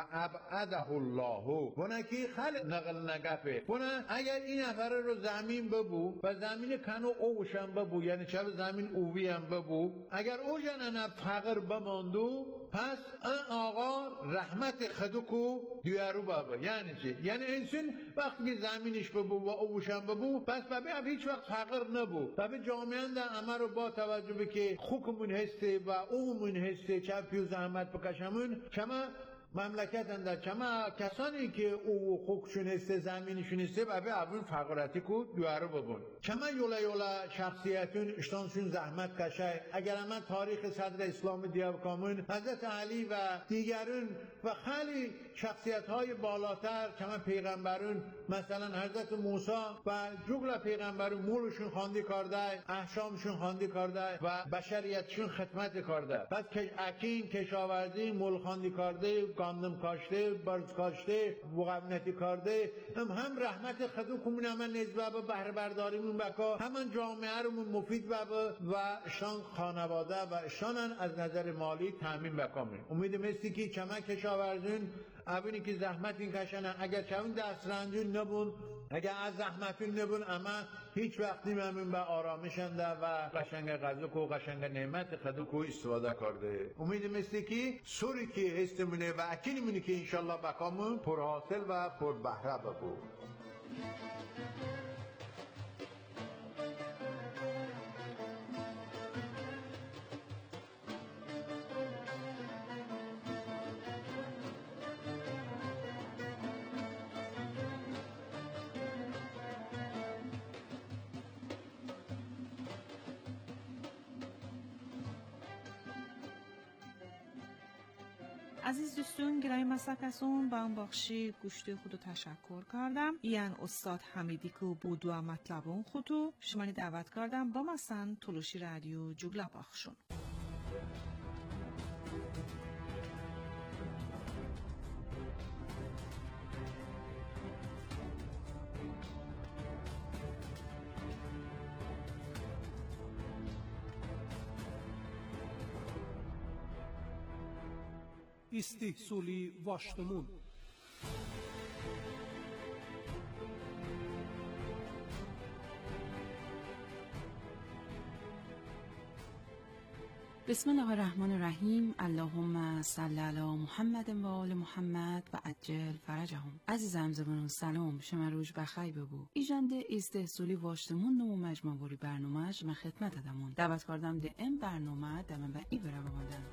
فابعده الله بونه که خیلی نقل نگفه بونه اگر این نفره رو زمین ببو و زمین کنو اوشن ببو یعنی چه زمین اووی هم ببو اگر اوشن فقر بماندو پس این آقا رحمت خدوکو دیارو بابا یعنی چی؟ یعنی انسان وقتی که زمینش ببو و اوشن ببو پس بابا هیچ وقت فقر نبو بابا جامعه ده امر رو با توجه به که خوکمون هسته و اومون هسته چه پیو زحمت بکشمون شما مملکت اندر چما کسانی که او خوکشون هسته زمینشون هسته و به اون فقراتی کو دوارو ببون چما یولا شخصیتون اشتانشون زحمت کشه اگر من تاریخ صدر اسلام دیاب کامون حضرت علی و دیگرون و خیلی شخصیت های بالاتر چما پیغمبرون مثلا حضرت موسی و جگل پیغمبرون مولشون خواندی کرده احشامشون خواندی کرده و بشریتشون خدمت کرده پس اکین کشاورزی مول خواندی کرده گاندم کاشته برز کاشته بوغبنتی کرده هم رحمت خدو کمون همه نزبه به بهره برداریمون بکا همان جامعه رو مفید و شان خانواده و شانن از نظر مالی تامین بکامون امید مستی که چمه کشاورزون اونی که زحمت این کشنن اگر چون دست رنجون نبون اگر از زحمتون نبون اما هیچ وقتی ممنون به آرامشنده و قشنگ غذا و قشنگ نعمت خدو کو استفاده کرده امید مستی که سوری که هستمونه و اکنیمونی که انشالله بکامون پرحاصل و پر بهره ببو عزیز دوستون گرای مسکسون با اون بخشی گوشت خودو تشکر کردم ایان استاد حمیدی که بودو مطلبون خودو شمانی دعوت کردم با مثلا تلوشی رادیو جگلا بخشون استحصولی واشتمون. بسم الله الرحمن الرحیم. اللهم صل علی محمد و آل محمد و عجل فرجهم. عزیزم زبانون سلام، شما روز بخیر بگو. ایجنده استحصولی واشتمون نمو مجموعی برنامهش من خدمت دمون. دعوت کردم ده این برنامه دمن به ای بره بماندن.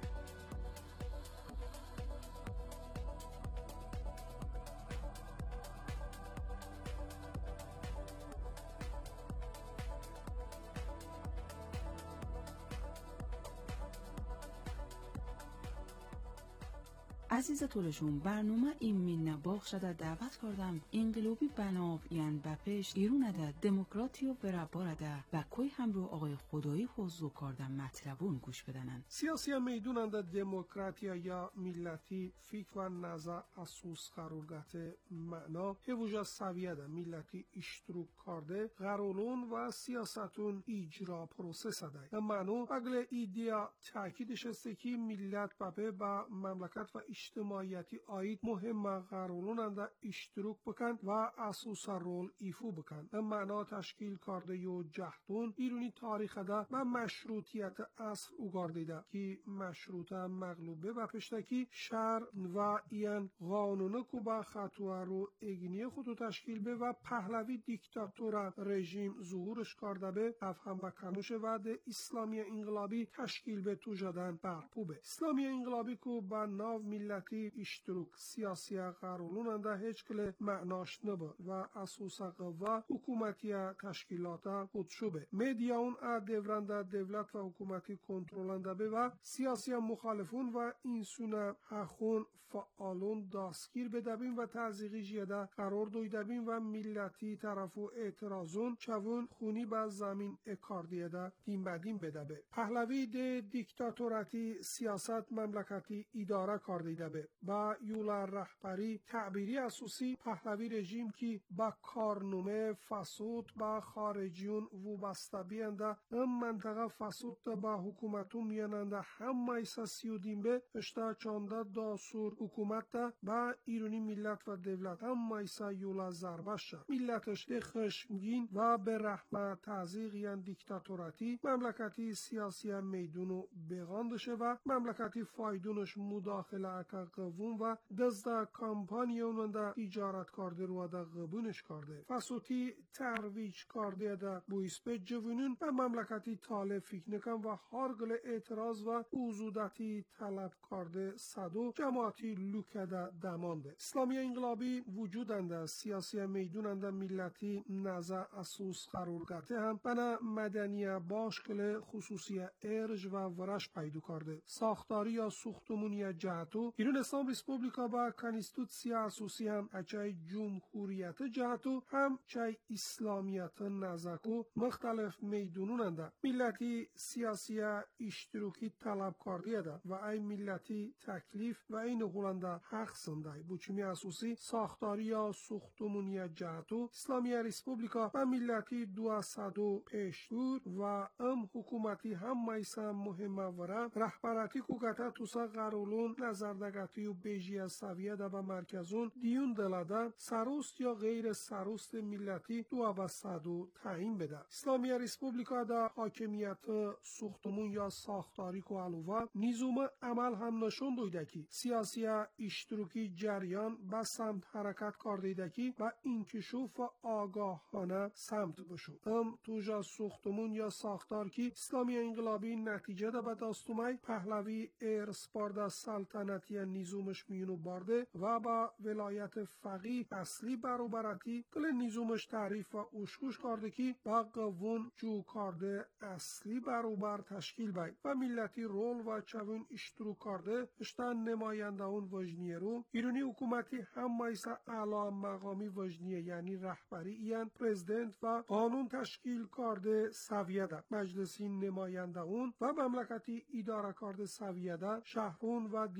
عزیز طولشون برنامه این من باخ شده دعوت کردم انقلابی بناب یعنی بپش ایرون ده دموکراتیو برابر ده و کوی هم رو آقای خدایی حضور کردن مطلبون گوش بدنن. سیاسی میدونند دموکراتیا یا ملتی فکر و نظر اساس قرار گرفته معنا هوجا سویه ده ملتی اشتراک کرده قرارون و سیاستون اجرا پروسس ده. معنا اگل ایدیا تاکیدش است که ملت بپه با مملکت و اجتماعیتی آید مهم قرارونند اشتراک بکن و اساس رول ایفو بکن. به معنا تشکیل کرده یو جهتون ایرونی تاریخ ده و مشروطیت اصل اوگاردیده که مشروطه مغلوبه و پشتکی شهر و این قانون کو با خطوه رو اگنی خودو تشکیل به و پهلوی دیکتاتور رژیم ظهورش کرده به افهم و کنوش وعد اسلامی انقلابی تشکیل به تو جدن برپوبه. اسلامی انقلابی کو با ناو ملتی اشتراک سیاسی قراروننده هیچ کل معناش نبود و اساس قوا حکومتی تشکیلات خودشوبه. میدیاون دورنده دولت و حکومتی کنترلنده به و سیاسی مخالفون و اینسونه حخون فعالون دستگیر بدبین و تعزیقی جیده قرار دویدبین و ملتی طرفو اعتراضون چوون خونی با زمین اکاردیده دیم بدیم بدبه. پهلوی ده دیکتاتوراتی سیاست مملکتی اداره کردیده به با یولا رهبری تعبیری اساسی پهلوی رژیم کی با کارنامه فسود با خارجیون وابسته بینده ام منطقه فسود با حکومتون میاننده هم ایسا سیودیم به اشتا چانده داسور حکومت ده با ایرانی ملت و دولت هم ایسا یولا ضربش شد. ملتش ده خشمگین و به رحمت تعزیق یعن دیکتاتوراتی مملکتی سیاسی میدونو بغاندشه و مملکتی فایدونش مداخله اکا قوون و دزده کامپانیونون ده تجارت کرده رو ده قبونش کرده. فسوتی ترویج کرده ده بویس به جوونون و مملکتی طالب فکر نکن و هارگل اعتراض و اوزودتی طلب کرده صدو جماعتی لوکه ده دمانده. اسلامی انقلابی وجودنده سیاسی میدوننده ملتی نظر اساس قرار گرده هم بنا مدنی باشکل خصوصی ارج و ورش پیدا کرده. ساختاری یا ساختمونی جهتو ایران اسلام ریسپوبلیکا با کانستیتوسی اساسی هم اچای جمهوریت جهتو هم چای اسلامیت نزاکو مختلف میدونوننده. ملتی سیاسی اشتراکی طلب کرده ده و ای ملتی تکلیف و این نقولنده حق سنده. بوچمی اساسی ساختاری یا ساختمونی جهتو اسلامی ریسپوبلیکا و ملتی 200 پیشتور و ام حکومتی هم میسا مهم وره رهبراتی کوکتا توسا قرولون نظردگتی و بیجی از سویه ده به مرکزون دیون دلاده سروست یا غیر سروست ملتی 200 تعیین بده. اسلامی ریسپوبلیکا ده حاکمیت ساختمون یا ساختاری کو علوه نیزوم عمل هم نشون دویده کی سیاسی اشتراکی جریان به سمت حرکت کرده کی و انکشاف آگاهانه سمت بشو. توجا ساختمون یا ساختار کی اسلامی انقلابی نتیجه ده به داستومای پهلوی ارسپارده سلطنتی نیزومش میونو بارده و با ولایت فقیه اصلی برابرتی کل نیزومش تعریف و اشکوش کرده کی با قوون جو کرده اصلی برابر تشکیل باید و ملتی رول و چوون اشترو کرده اشتن نماینده اون وجنیه رو ایرانی حکومتی هم مایسا اعلی مقامی وجنیه یعنی رهبری این پرزیدنت و قانون تشکیل کرده سویه ده مجلسی نماینده اون و مملکتی اداره کرده سویه ده شهرون و دیوننده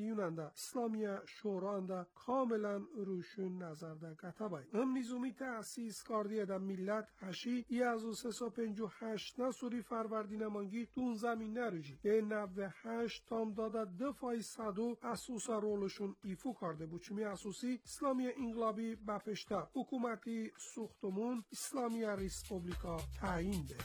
İslamiye şoranda kamilen ruşun nazarda katabay. Nizomi تأسیس کردی در ملت هشی 1358 نسوری فروردین مانگی دون زمین نروجی به 98 تام داده 2% اساس رولشون ایفو کرده بود چمی اساسی اسلامی انقلابی بپشته حکومتی سوختمون اسلامی ریسپوبلیکا تعیین ده.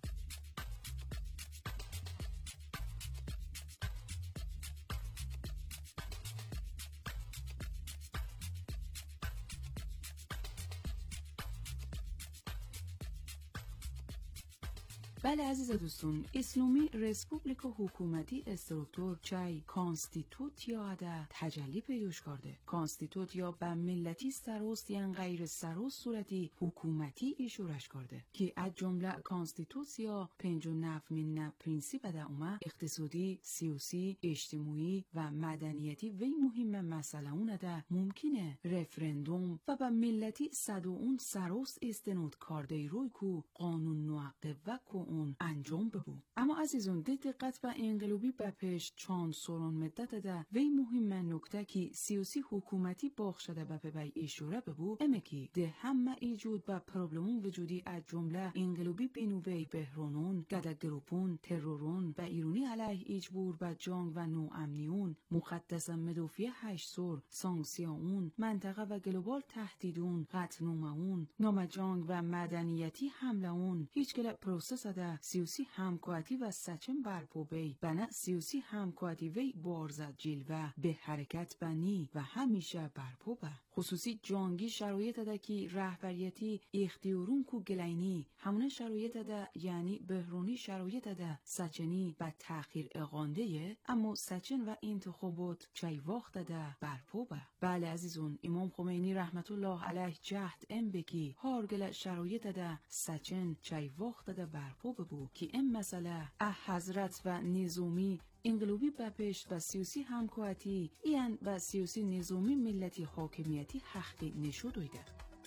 بله عزیز دوستون، اسلامی رسپوبلیکا حکومتی استرکتور چای کانستیتوت یا ده تجلی پیداش کرده. کانستیتوت یا به ملتی سروست یا غیر سروست صورتی حکومتی ایشورش کرده که از جمله کانستیتوت یا 59 من پرینسیپ ده اومه اقتصادی، سیاسی، اجتماعی و مدنیتی و مهم مسئله اون ده ممکنه رفرندوم و به ملتی صدو سروست استناد کرده روی کو قانون نوعقه و کو اون انجام ببو. اما عزیزون دقت به انقلابی به پیش چند سالان مدت ده وی مهم نکته که سیاسی حکومتی باخ شده به پی اشاره ببو امه که ده همه ایجود به پروبلمون وجودی از جمله انقلابی بینوبی بحرانون، گدگروپون، ترورون و ایرانی علیه اجبور به جنگ و نوامنیون، مقدس مدافع 8 سور، سانکسیون، منطقه و گلوبال تهدیدون، قطنومون، نام جنگ و مدنیتی حملهون، هیچ گله پروسس ده سیاسی همکاری و سچن برپو بی بنا سیاسی همکاری وی بارزد جلوه به حرکت بنی و همیشه برپو به خصوصی جانگی شرایط ده که رهبریتی اختیارون کو گلینی همونه شرایط ده یعنی بحرانی شرایط ده سچنی به تأخیر اقانده اما سچن و انتخابات چای وقت ده برپو به. بله عزیزون، امام خمینی رحمت الله علیه جهد ام بکی هارگل شرایط ده سچن چای وقت ده برپو ببو که این مسئله حضرت و نظامی انقلابی به پیش و سیاسی همکاری این و سیاسی نظامی ملتی حاکمیتی حقی نشود ویده.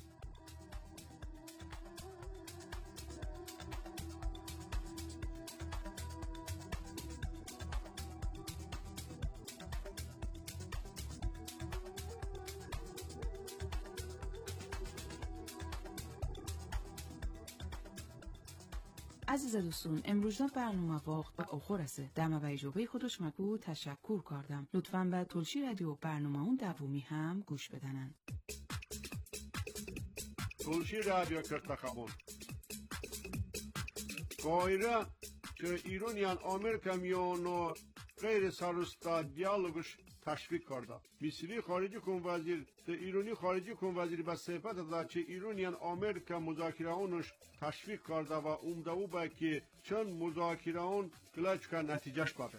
عزیز دوستون، امروز برنامه وقت به آخر رسه. دم به اجابه خودش مگو تشکر کردم. لطفاً به تلشی رادیو برنامه اون دومی هم گوش بدنن. تلشی رادیو کرتخبون قایره که ایرانیان آمریکا میانو غیر سرستا دیالوگش تشویق کرده. مصری خارجی کن وزیر ایرانی خارجی کن وزیر به صحبت داد که ایرانیان آمریکا مذاکره اونش تشویق کرده و امدو با که چند مذاکره اون کلاچ که نتیجهش بده.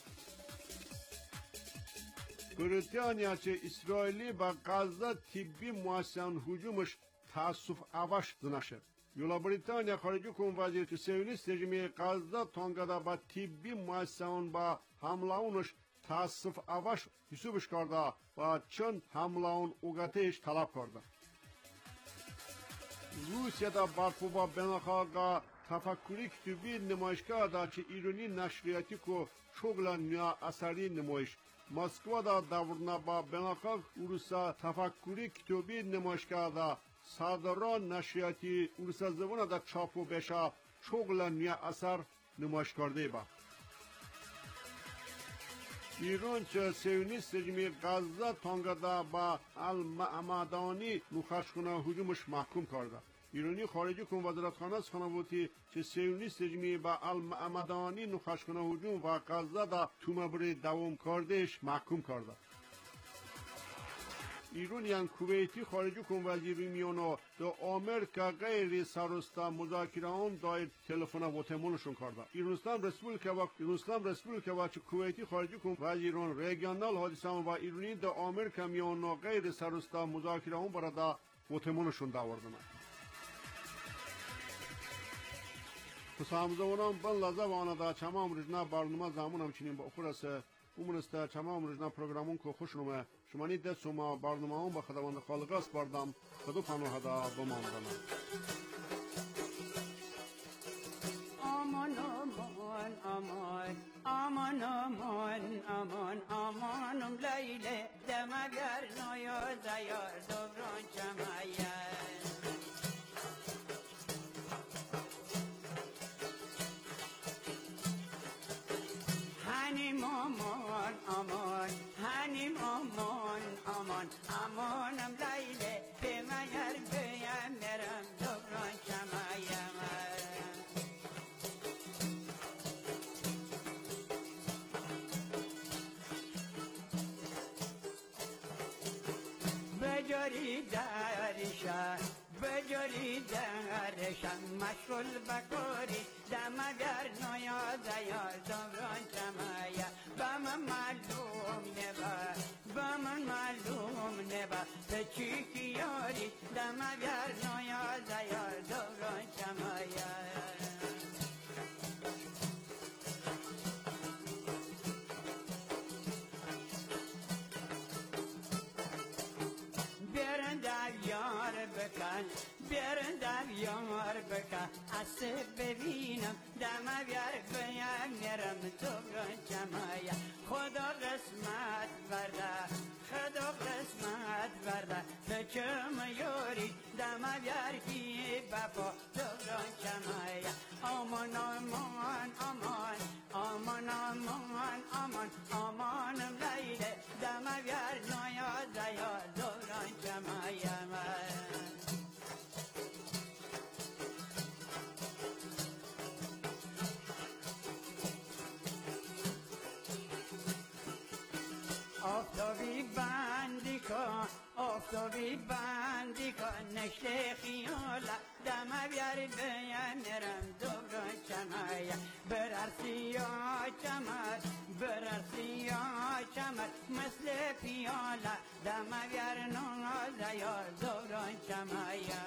بریتانیا که اسرائیلی با غزه طبی مؤسسان هجومش تاسف آوش دنشد. یولا بریتانیا خارجی کن وزیر که سیونیست رژیم غزه تانگادا با طبی مؤسسان با حمله اونش تاسف آوش حسابش کرده و چند حمله اون اوگتش طلب کرده. روسیه دا برپو با بناخاگا تفکری کتبی نمایشگاه دا که ایرانی نشریاتی که شغل نیا اثری نمایش مسکو دا دورنا با بناخاگ اروسا تفکری کتبی نمایشگاه دا صادران نشریاتی اروسا زبان دا چاپو بشه شغل نیا اثر نمایش کرده با. ایران چه سیونیست رژیم غزه تانگادا با المعمدانی نخشخانه هجومش محکوم کرده. ایرانی خارجی کن وزارتخانه خانواتی که سیونیست رژیم با المعمدانی نخشخانه هجوم و غزه دا تومبری دوام کردهش محکوم کرده. ایرانیان کویتی خارجی کن وزیر میانو دو آمریکا غیر سرستا مذاکره اون دایر تلفن و تمونشون کرده. ایرانستان رسپولیکا و کویتی خارجی کن وزیران ریگیونال حادثان و ایرانی دو آمریکا میانو غیر سرستا مذاکره اون بردا و تمونشون داوردن. Kusamızda ben laza vana da çamam rıjna barnuma zamunam çinin bu kurası umunista çamam rıjna programın ko hoşnuma şumani de suma barnumağın ba xadavanda xalqas bardam xadu xanu hada bomandana aman aman aman aman aman aman amanım leyle بجاری درشا بجاری درشا مشغول بکاری دمگر نیاز یا دوران چمایا با من معلوم نبا با من معلوم نبا به چی کیاری دمگر نیاز یا دوران چمایا بیارن در یار بکن اسب ببینم دم بیار بیان میرم دوران چمایا خدا قسمت ورده خدا قسمت ورده بچم یوری دم بیار کی بپا دوران چمایا آمان آمان آمان آمان آمان آمان آمانم لیله دم بیار نایاز یا دوران چمایا آفتابی بندی کن نشته خیالا دم بیار بیان نرم دوران چمایا بررسی یا چمر بررسی یا چمر مثل پیالا دم بیار ناز یا دوران چمایا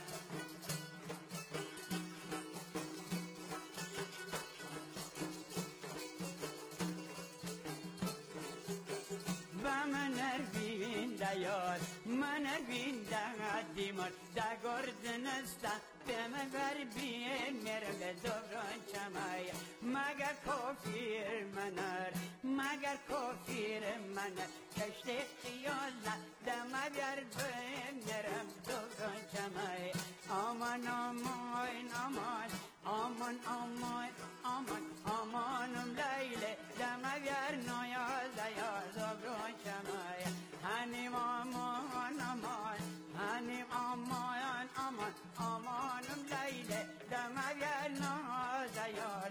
من بین دیمار دگرد نستا بهم بر بین میرم دوران چمایا مگر کافیر منر مگر کافیر منر کشته خیالا دم بیار بین میرم دوران چمایا آمان آمان آمان آمان آمان آمان آمانم لیله دم بیار نایاز یا دوران چمایا هنیم آمان آمان هنیم آمان آمان آمانم لیله دم بیار نایاز یا